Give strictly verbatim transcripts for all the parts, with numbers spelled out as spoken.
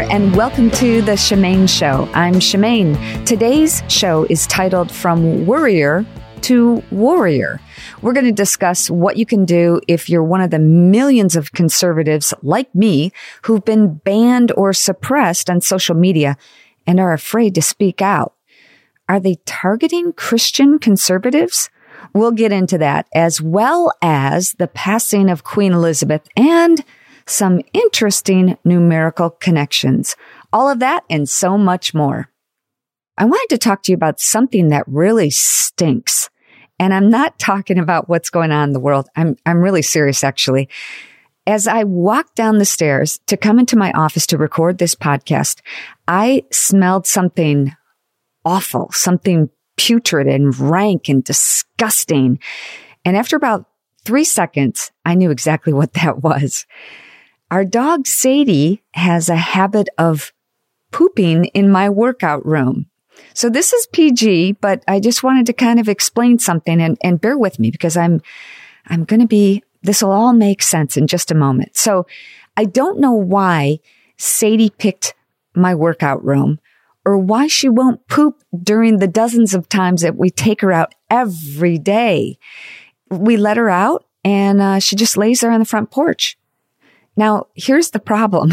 and welcome to the Shemaine Show. I'm Shemaine. Today's show is titled From Worrier to Warrior. We're going to discuss what you can do if you're one of the millions of conservatives like me who've been banned or suppressed on social media and are afraid to speak out. Are they targeting Christian conservatives? We'll get into that, as well as the passing of Queen Elizabeth and some interesting numerical connections. All of that and so much more. I wanted to talk to you about something that really stinks. And I'm not talking about what's going on in the world. I'm, I'm really serious, actually. As I walked down the stairs to come into my office to record this podcast, I smelled something awful, something putrid and rank and disgusting. And after about three seconds, I knew exactly what that was. Our dog Sadie has a habit of pooping in my workout room. So this is P G, but I just wanted to kind of explain something and, and bear with me because I'm, I'm going to be, this will all make sense in just a moment. So I don't know why Sadie picked my workout room or why she won't poop during the dozens of times that we take her out every day. We let her out and uh, she just lays there on the front porch. Now, here's the problem.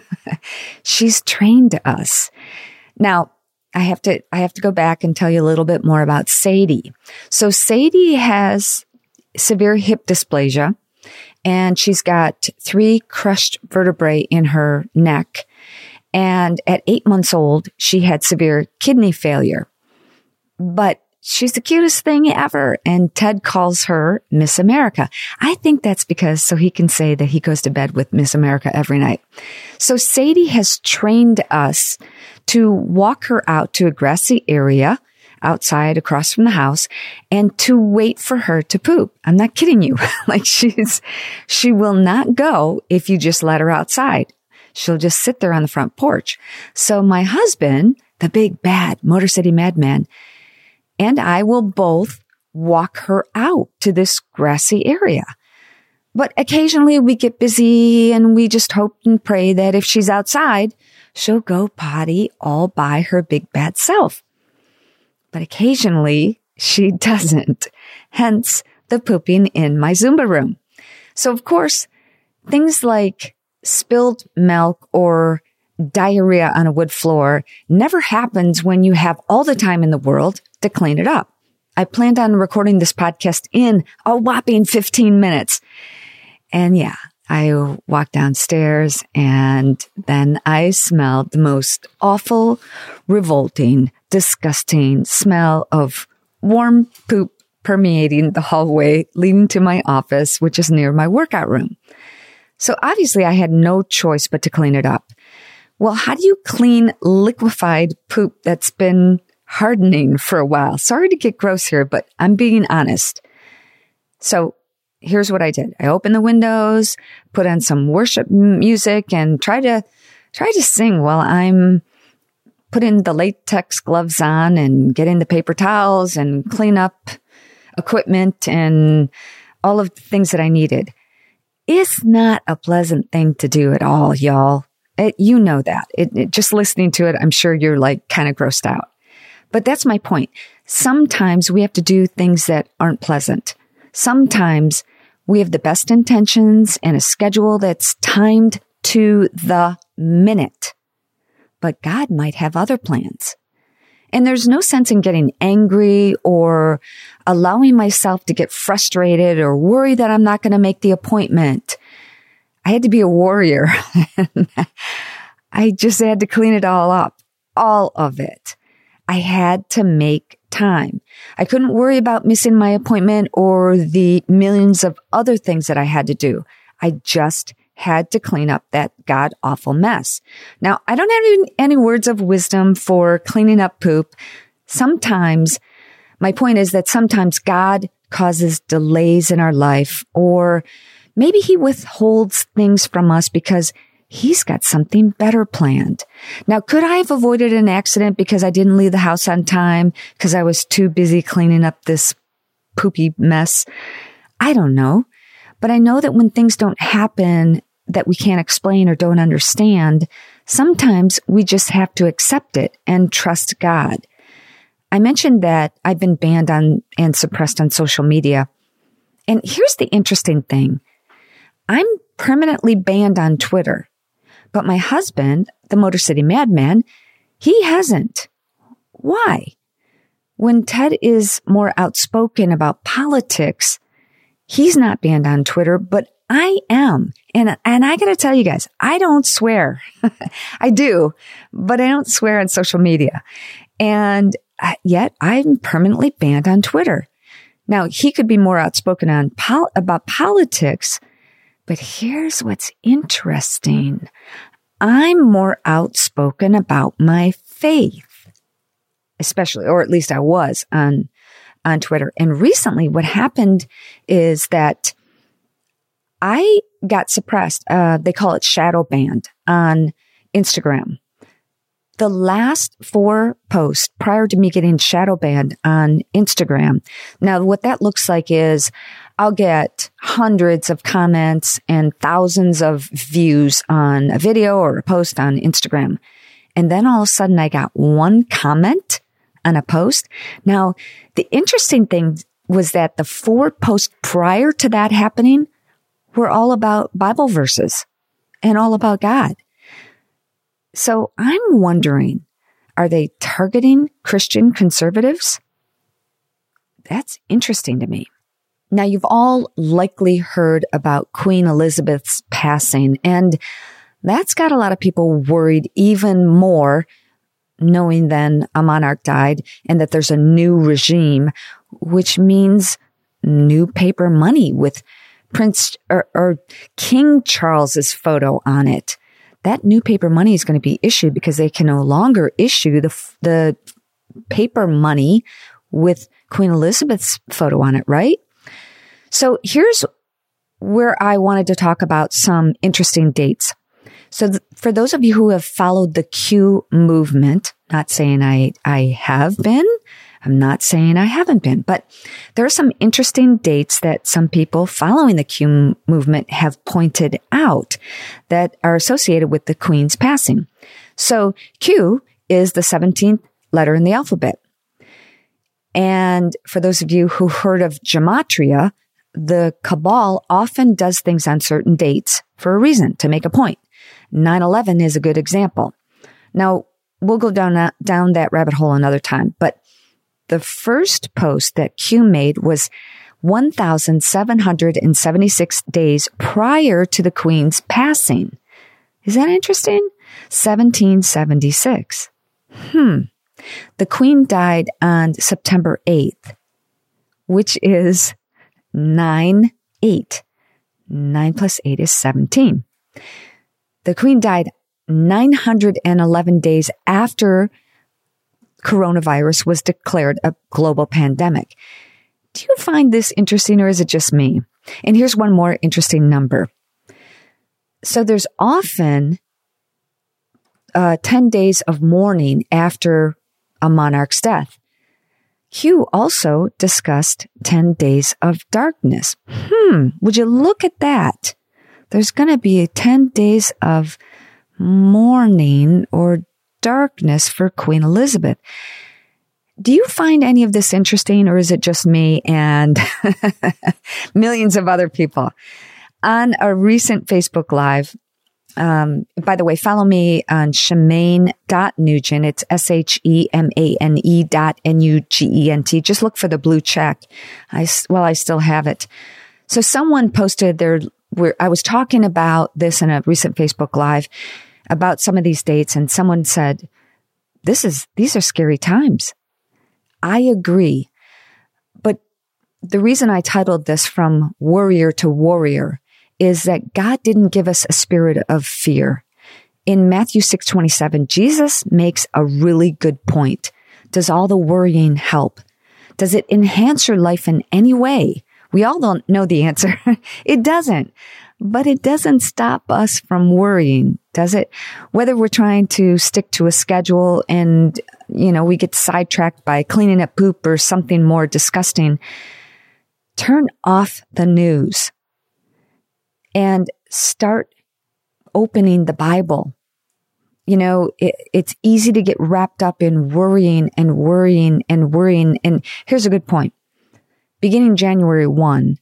She's trained us. Now, I have to, I have to go back and tell you a little bit more about Sadie. So Sadie has severe hip dysplasia and she's got three crushed vertebrae in her neck. And at eight months old, she had severe kidney failure. But she's the cutest thing ever. And Ted calls her Miss America. I think that's because so he can say that he goes to bed with Miss America every night. So Sadie has trained us to walk her out to a grassy area outside across from the house and to wait for her to poop. I'm not kidding you. Like she's, she will not go if you just let her outside. She'll just sit there on the front porch. So my husband, the big bad Motor City Madman, and I will both walk her out to this grassy area. But occasionally we get busy and we just hope and pray that if she's outside, she'll go potty all by her big bad self. But occasionally she doesn't. Hence the pooping in my Zumba room. So of course, things like spilled milk or diarrhea on a wood floor never happens when you have all the time in the world to clean it up. I planned on recording this podcast in a whopping fifteen minutes. And yeah, I walked downstairs and then I smelled the most awful, revolting, disgusting smell of warm poop permeating the hallway leading to my office, which is near my workout room. So obviously I had no choice but to clean it up. Well, how do you clean liquefied poop that's been hardening for a while? Sorry to get gross here, but I'm being honest. So here's what I did. I opened the windows, put on some worship music and try to, try to sing while I'm putting the latex gloves on and getting the paper towels and clean up equipment and all of the things that I needed. It's not a pleasant thing to do at all, y'all. It, you know that. It, it, just listening to it, I'm sure you're like kind of grossed out. But that's my point. Sometimes we have to do things that aren't pleasant. Sometimes we have the best intentions and a schedule that's timed to the minute. But God might have other plans. And there's no sense in getting angry or allowing myself to get frustrated or worry that I'm not going to make the appointment. I had to be a warrior. I just had to clean it all up, all of it. I had to make time. I couldn't worry about missing my appointment or the millions of other things that I had to do. I just had to clean up that god-awful mess. Now, I don't have any, any words of wisdom for cleaning up poop. Sometimes, my point is that sometimes God causes delays in our life, or maybe he withholds things from us because he's got something better planned. Now, could I have avoided an accident because I didn't leave the house on time because I was too busy cleaning up this poopy mess? I don't know. But I know that when things don't happen that we can't explain or don't understand, Sometimes we just have to accept it and trust God. I mentioned that I've been banned on and suppressed on social media. And here's the interesting thing. I'm permanently banned on Twitter, but my husband, the Motor City Madman, he hasn't. Why? When Ted is more outspoken about politics, he's not banned on Twitter, but I am. And, and I gotta tell you guys, I don't swear. I do, but I don't swear on social media. And yet I'm permanently banned on Twitter. Now, he could be more outspoken on pol- about politics, but here's what's interesting. I'm more outspoken about my faith, especially, or at least I was on, on Twitter. And recently what happened is that I got suppressed. Uh, they call it shadow banned on Instagram. The last four posts prior to me getting shadow banned on Instagram. Now, what that looks like is I'll get hundreds of comments and thousands of views on a video or a post on Instagram. And then all of a sudden I got one comment on a post. Now, the interesting thing was that the four posts prior to that happening were all about Bible verses and all about God. So I'm wondering, are they targeting Christian conservatives? That's interesting to me. Now, you've all likely heard about Queen Elizabeth's passing, and that's got a lot of people worried even more, knowing then a monarch died and that there's a new regime, which means new paper money with Prince or, or King Charles's photo on it. That new paper money is going to be issued because they can no longer issue the the paper money with Queen Elizabeth's photo on it, right? So here's where I wanted to talk about some interesting dates. So th- for those of you who have followed the Q movement, not saying I, I have been, I'm not saying I haven't been, but there are some interesting dates that some people following the Q movement have pointed out that are associated with the Queen's passing. So Q is the seventeenth letter in the alphabet. And for those of you who heard of gematria, the cabal often does things on certain dates for a reason, to make a point. nine eleven is a good example. Now, we'll go down that, down that rabbit hole another time, but the first post that Q made was one thousand seven hundred seventy-six days prior to the Queen's passing. Is that interesting? seventeen seventy-six. Hmm. The Queen died on September eighth, which is nine eight. nine plus eight is seventeen. The Queen died nine hundred eleven days after coronavirus was declared a global pandemic. Do you find this interesting, or is it just me? And here's one more interesting number. So there's often uh, ten days of mourning after a monarch's death. Q also discussed ten days of darkness. Hmm, would you look at that? There's going to be ten days of mourning or darkness for Queen Elizabeth. Do you find any of this interesting, or is it just me and millions of other people? On a recent Facebook Live, um, by the way, follow me on Shemane dot Nugent. It's S H E M A N E dot N U G E N T. Just look for the blue check. I, well, I still have it. So someone posted their, where I was talking about this in a recent Facebook Live about some of these dates, and someone said, this is, these are scary times. I agree. But the reason I titled this From Worrier to Warrior is that God didn't give us a spirit of fear. In Matthew six twenty-seven, Jesus makes a really good point. Does all the worrying help? Does it enhance your life in any way? We all don't know the answer. It doesn't. But it doesn't stop us from worrying, does it? Whether we're trying to stick to a schedule and, you know, we get sidetracked by cleaning up poop or something more disgusting, turn off the news and start opening the Bible you know, it, it's easy to get wrapped up in worrying and worrying and worrying. And here's a good point. Beginning January first,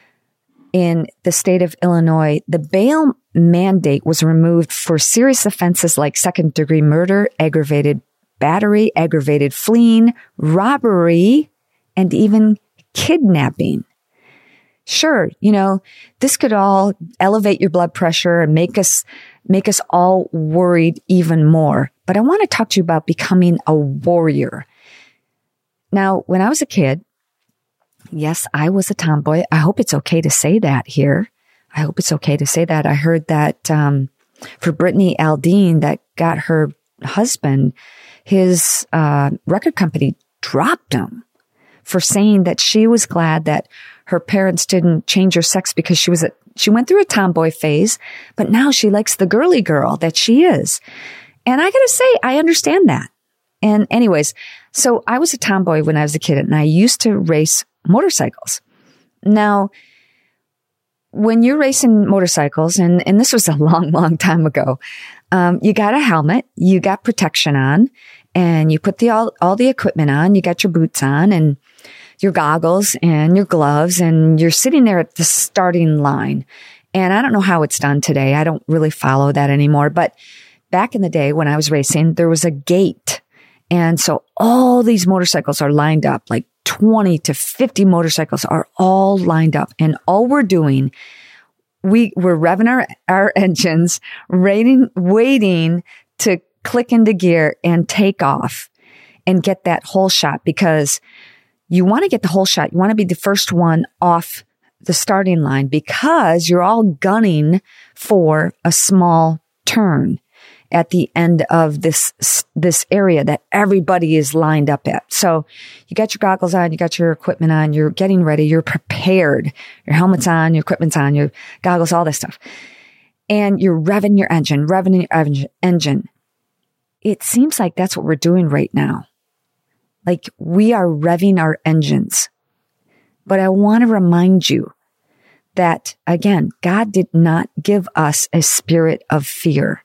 in the state of Illinois, the bail mandate was removed for serious offenses like second degree murder, aggravated battery, aggravated fleeing, robbery, and even kidnapping. Sure, you know, this could all elevate your blood pressure and make us, make us all worried even more. But I want to talk to you about becoming a warrior. Now, when I was a kid, yes, I was a tomboy. I hope it's okay to say that here. I hope it's okay to say that. I heard that um, for Brittany Aldean that got her husband, his uh, record company dropped him for saying that she was glad that her parents didn't change her sex because she was a, she went through a tomboy phase, but now she likes the girly girl that she is. And I gotta say, I understand that. And anyways, so I was a tomboy when I was a kid, and I used to race motorcycles. Now, when you're racing motorcycles, and, and this was a long, long time ago, um, you got a helmet, you got protection on, and you put the all, all the equipment on, you got your boots on and your goggles and your gloves, and you're sitting there at the starting line. And I don't know how it's done today. I don't really follow that anymore. But back in the day when I was racing, there was a gate. And so all these motorcycles are lined up, like twenty to fifty motorcycles are all lined up. And all we're doing, we, we're revving our, our engines, waiting, waiting to click into gear and take off and get that whole shot, because you want to get the whole shot. You want to be the first one off the starting line, because you're all gunning for a small turn at the end of this, this area that everybody is lined up at. So you got your goggles on, you got your equipment on, you're getting ready, you're prepared. Your helmet's on, your equipment's on, your goggles, all this stuff. And you're revving your engine, revving your engine. It seems like that's what we're doing right now. Like we are revving our engines. But I want to remind you that, again, God did not give us a spirit of fear,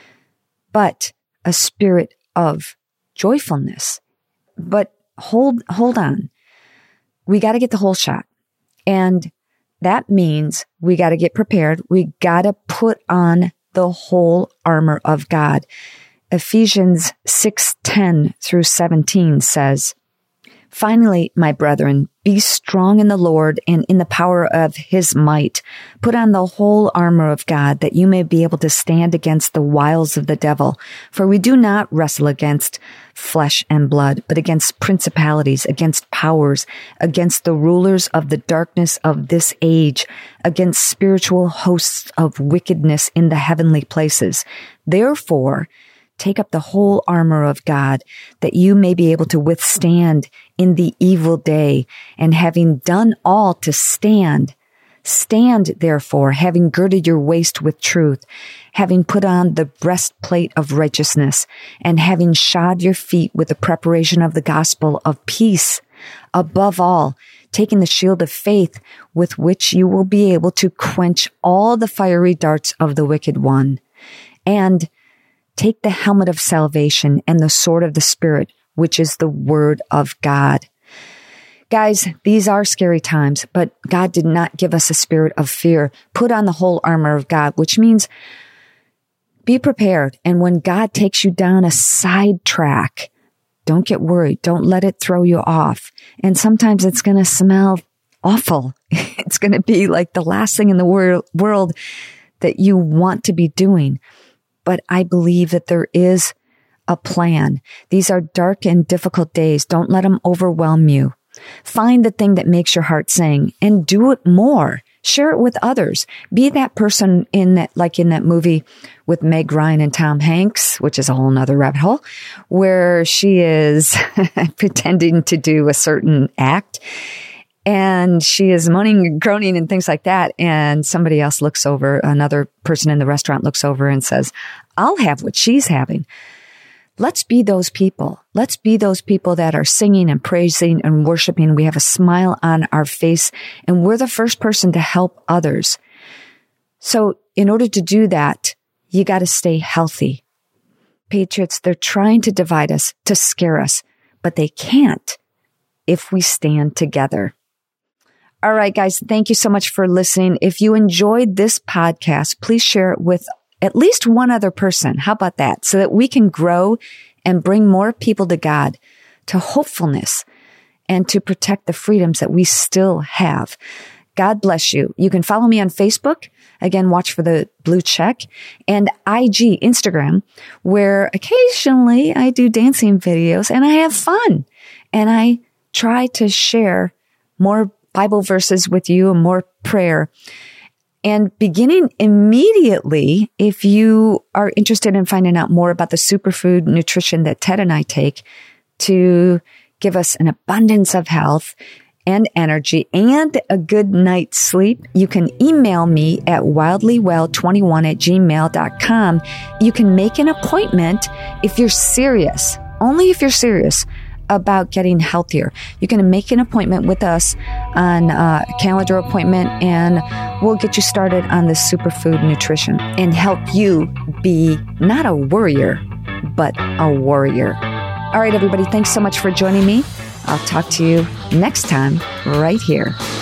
but a spirit of joyfulness. But hold, hold on. We got to get the whole shot. And that means we got to get prepared. We got to put on the whole armor of God. Ephesians six ten through seventeen says, "Finally, my brethren, be strong in the Lord and in the power of his might. Put on the whole armor of God, that you may be able to stand against the wiles of the devil. For we do not wrestle against flesh and blood, but against principalities, against powers, against the rulers of the darkness of this age, against spiritual hosts of wickedness in the heavenly places. Therefore, take up the whole armor of God, that you may be able to withstand in the evil day, and having done all to stand, stand therefore, having girded your waist with truth, having put on the breastplate of righteousness, and having shod your feet with the preparation of the gospel of peace. Above all, taking the shield of faith, with which you will be able to quench all the fiery darts of the wicked one. And take the helmet of salvation and the sword of the Spirit, which is the word of God." Guys, these are scary times, but God did not give us a spirit of fear. Put on the whole armor of God, which means be prepared. And when God takes you down a side track, don't get worried. Don't let it throw you off. And sometimes it's going to smell awful. It's going to be like the last thing in the wor- world that you want to be doing. But I believe that there is a plan. These are dark and difficult days. Don't let them overwhelm you. Find the thing that makes your heart sing and do it more. Share it with others. Be that person in that, like in that movie with Meg Ryan and Tom Hanks, which is a whole nother rabbit hole, where she is pretending to do a certain act. And she is moaning and groaning and things like that. And somebody else looks over, another person in the restaurant looks over and says, "I'll have what she's having." Let's be those people. Let's be those people that are singing and praising and worshiping. We have a smile on our face, and we're the first person to help others. So in order to do that, you got to stay healthy. Patriots, they're trying to divide us, to scare us, but they can't if we stand together. All right, guys, thank you so much for listening. If you enjoyed this podcast, please share it with at least one other person. How about that? So that we can grow and bring more people to God, to hopefulness, and to protect the freedoms that we still have. God bless you. You can follow me on Facebook. Again, watch for the blue check, and I G, Instagram, where occasionally I do dancing videos and I have fun, and I try to share more Bible verses with you and more prayer. And beginning immediately, if you are interested in finding out more about the superfood nutrition that Ted and I take to give us an abundance of health and energy and a good night's sleep, you can email me at wildly well twenty-one at gmail dot com. You can make an appointment if you're serious, only if you're serious about getting healthier. You can make an appointment with us on a calendar appointment, and we'll get you started on the superfood nutrition and help you be not a worrier, but a warrior. All right, everybody, thanks so much for joining me. I'll talk to you next time right here